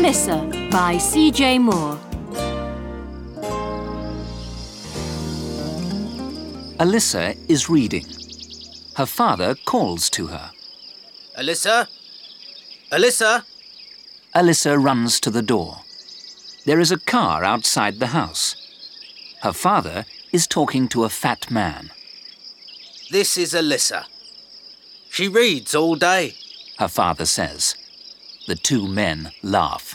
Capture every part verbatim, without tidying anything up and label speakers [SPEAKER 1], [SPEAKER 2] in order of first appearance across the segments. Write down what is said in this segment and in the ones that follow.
[SPEAKER 1] Alyssa by C J Moore.
[SPEAKER 2] Alyssa is reading. Her father calls to her.
[SPEAKER 3] Alyssa? Alyssa?
[SPEAKER 2] Alyssa runs to the door. There is a car outside the house. Her father is talking to a fat man.
[SPEAKER 3] This is Alyssa. She reads all day,
[SPEAKER 2] her father says. The two men laugh.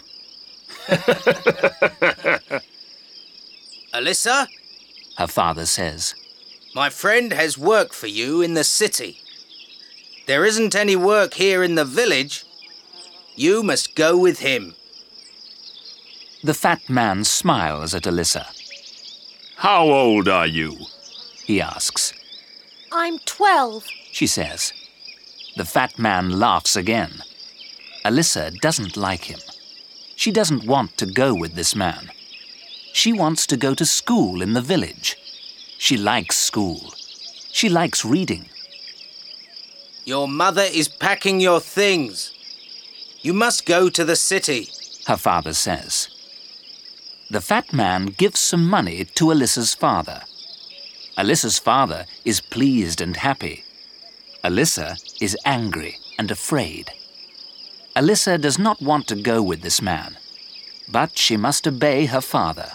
[SPEAKER 3] Alyssa?
[SPEAKER 2] Her father says.
[SPEAKER 3] My friend has work for you in the city. There isn't any work here in the village. You must go with him.
[SPEAKER 2] The fat man smiles at Alyssa.
[SPEAKER 4] How old are you?
[SPEAKER 2] He asks.
[SPEAKER 5] I'm twelve,
[SPEAKER 2] she says. The fat man laughs again. Alyssa doesn't like him. She doesn't want to go with this man. She wants to go to school in the village. She likes school. She likes reading.
[SPEAKER 3] Your mother is packing your things. You must go to the city,
[SPEAKER 2] her father says. The fat man gives some money to Alyssa's father. Alyssa's father is pleased and happy. Alyssa is angry and afraid. Alyssa does not want to go with this man, but she must obey her father.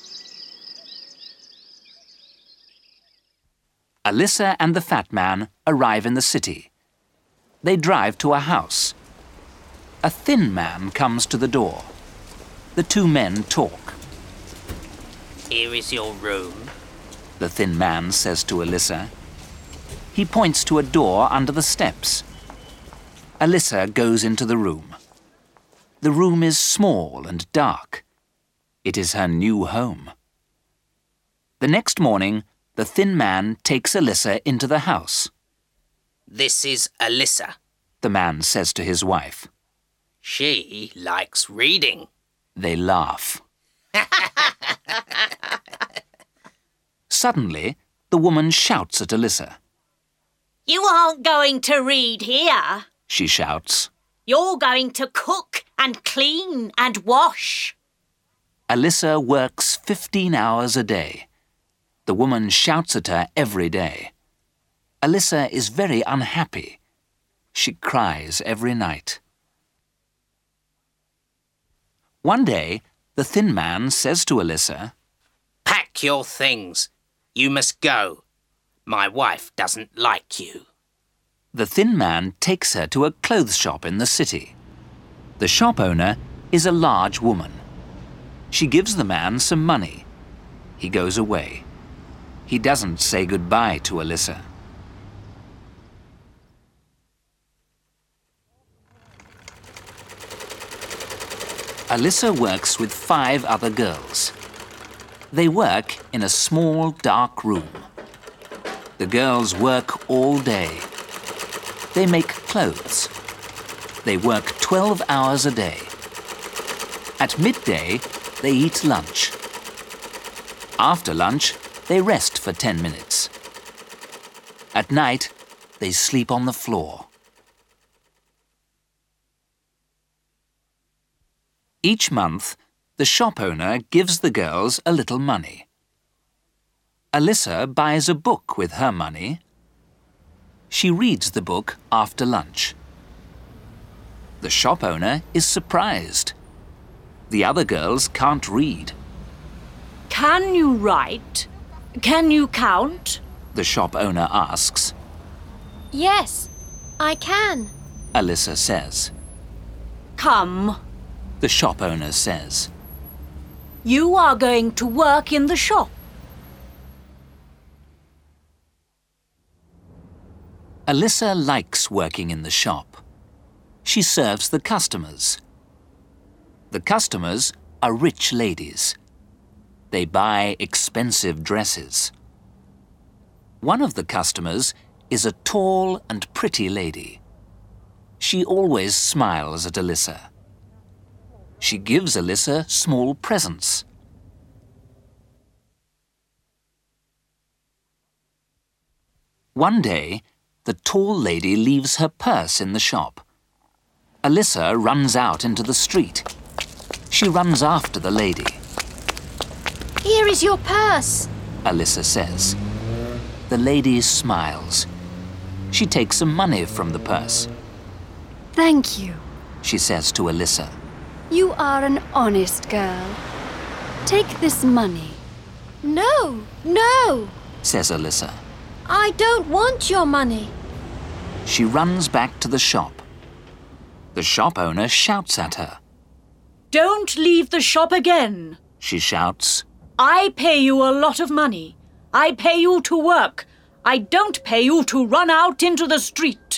[SPEAKER 2] Alyssa and the fat man arrive in the city. They drive to a house. A thin man comes to the door. The two men talk.
[SPEAKER 3] Here is your room,
[SPEAKER 2] the thin man says to Alyssa. He points to a door under the steps. Alyssa goes into the room. The room is small and dark. It is her new home. The next morning, the thin man takes Alyssa into the house.
[SPEAKER 3] This is Alyssa,
[SPEAKER 2] the man says to his wife.
[SPEAKER 3] She likes reading.
[SPEAKER 2] They laugh. Suddenly, the woman shouts at Alyssa.
[SPEAKER 5] You aren't going to read here,
[SPEAKER 2] she shouts.
[SPEAKER 5] You're going to cook and clean and wash.
[SPEAKER 2] Alyssa works fifteen hours a day. The woman shouts at her every day. Alyssa is very unhappy. She cries every night. One day, the thin man says to Alyssa,
[SPEAKER 3] Pack your things. You must go. My wife doesn't like you.
[SPEAKER 2] The thin man takes her to a clothes shop in the city. The shop owner is a large woman. She gives the man some money. He goes away. He doesn't say goodbye to Alyssa. Alyssa works with five other girls. They work in a small, dark room. The girls work all day. They make clothes. They work twelve hours a day. At midday, they eat lunch. After lunch, they rest for ten minutes. At night, they sleep on the floor. Each month, the shop owner gives the girls a little money. Alyssa buys a book with her money. She reads the book after lunch. The shop owner is surprised. The other girls can't read.
[SPEAKER 1] Can you write? Can you count?
[SPEAKER 2] The shop owner asks.
[SPEAKER 5] Yes, I can,
[SPEAKER 2] Alyssa says.
[SPEAKER 1] Come,
[SPEAKER 2] the shop owner says.
[SPEAKER 1] You are going to work in the shop.
[SPEAKER 2] Alyssa likes working in the shop. She serves the customers. The customers are rich ladies. They buy expensive dresses. One of the customers is a tall and pretty lady. She always smiles at Alyssa. She gives Alyssa small presents. One day, the tall lady leaves her purse in the shop. Alyssa runs out into the street. She runs after the lady.
[SPEAKER 6] Here is your purse.
[SPEAKER 2] Alyssa says. The lady smiles. She takes some money from the purse.
[SPEAKER 7] Thank you.
[SPEAKER 2] She says to Alyssa.
[SPEAKER 7] You are an honest girl. Take this money.
[SPEAKER 6] No, no.
[SPEAKER 2] Says Alyssa.
[SPEAKER 6] I don't want your money.
[SPEAKER 2] She runs back to the shop. The shop owner shouts at her.
[SPEAKER 1] Don't leave the shop again.
[SPEAKER 2] She shouts.
[SPEAKER 1] I pay you a lot of money. I pay you to work. I don't pay you to run out into the street.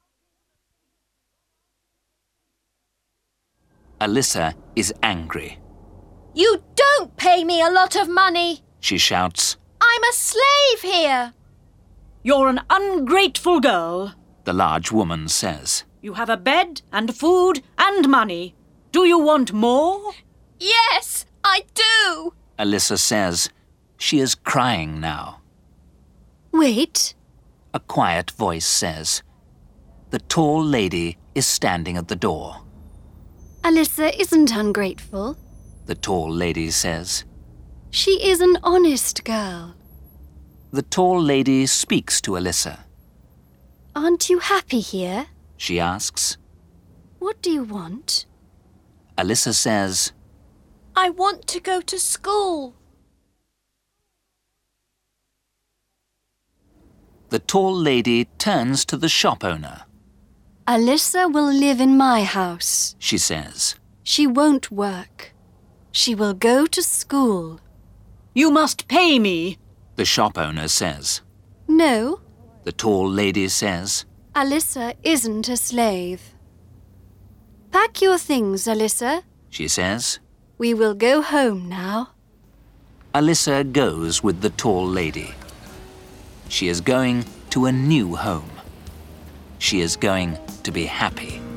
[SPEAKER 2] Alyssa is angry.
[SPEAKER 6] You don't pay me a lot of money.
[SPEAKER 2] She shouts.
[SPEAKER 6] I'm a slave here.
[SPEAKER 1] You're an ungrateful girl.
[SPEAKER 2] The large woman says.
[SPEAKER 1] You have a bed and food and money. Do you want more?
[SPEAKER 6] Yes, I do.
[SPEAKER 2] Alyssa says. She is crying now.
[SPEAKER 7] Wait.
[SPEAKER 2] A quiet voice says. The tall lady is standing at the door.
[SPEAKER 7] Alyssa isn't ungrateful.
[SPEAKER 2] The tall lady says.
[SPEAKER 7] She is an honest girl.
[SPEAKER 2] The tall lady speaks to Alyssa.
[SPEAKER 7] Aren't you happy here?
[SPEAKER 2] She asks.
[SPEAKER 7] What do you want?
[SPEAKER 2] Alyssa says.
[SPEAKER 6] I want to go to school.
[SPEAKER 2] The tall lady turns to the shop owner.
[SPEAKER 7] Alyssa will live in my house.
[SPEAKER 2] She says.
[SPEAKER 7] She won't work. She will go to school.
[SPEAKER 1] You must pay me.
[SPEAKER 2] The shop owner says.
[SPEAKER 7] No,
[SPEAKER 2] The tall lady says.
[SPEAKER 7] Alyssa isn't a slave. Pack your things, Alyssa.
[SPEAKER 2] She says.
[SPEAKER 7] We will go home now.
[SPEAKER 2] Alyssa goes with the tall lady. She is going to a new home. She is going to be happy.